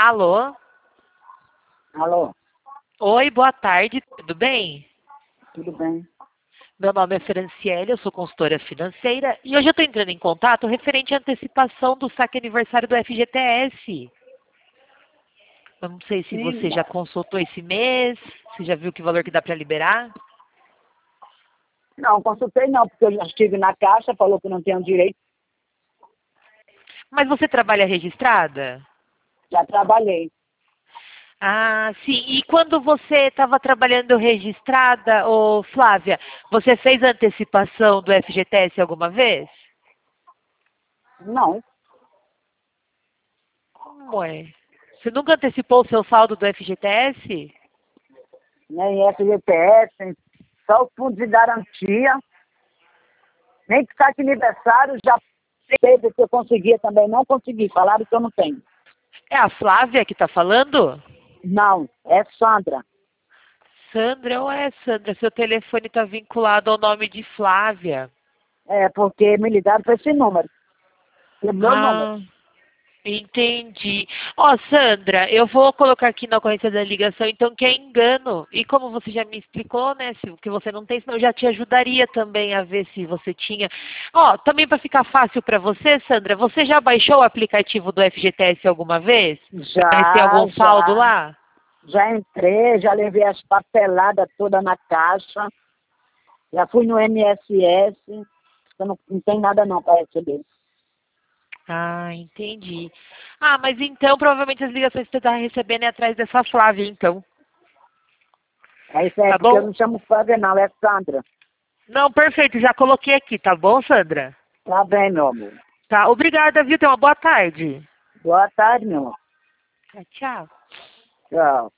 Alô? Alô, Oi, boa tarde, tudo bem? tudo bem? Meu nome é Franciele, eu sou consultora financeira e hoje eu estou entrando em contato referente à antecipação do saque aniversário do FGTS. Eu não sei se Sim, você já consultou esse mês, se já viu que valor que dá para liberar. não, consultei não, porque eu já estive na caixa, falou que não tenho direito, Mas você trabalha registrada? já trabalhei. Ah, sim. E quando você estava trabalhando registrada, ô Flávia, você fez a antecipação do FGTS alguma vez? Não, Ué. Você nunca antecipou o seu saldo do FGTS? nem FGTS, só o fundo de garantia, nem que saque aniversário, já teve que eu conseguia também, não consegui, falaram que eu não tenho. É a Flávia que está falando? Não, é Sandra. Sandra, ou é Sandra? Seu telefone está vinculado ao nome de Flávia. É, porque me ligaram para esse número, o meu número. Ah, entendi. Ó, Sandra, eu vou colocar aqui na ocorrência da ligação, então, que é engano. E como você já me explicou, né, se o que você não tem, senão eu já te ajudaria também a ver se você tinha. Ó, também para ficar fácil para você, Sandra, você já baixou o aplicativo do FGTS alguma vez? Para ver se tem Já, algum saldo já, lá? já entrei, já levei as papeladas todas na caixa, já fui no MSS, eu não tem nada não para receber. Ah, entendi. Ah, mas então provavelmente as ligações que você está recebendo é atrás dessa Flávia, então. É isso aí, Tá porque eu bom? não chamo Flávia não, é Sandra. Não, perfeito, já coloquei aqui, tá bom, Sandra? Tá bem, meu amor. Tá, obrigada, viu? Tenha uma boa tarde. Boa tarde, meu amor. Tchau. Tchau.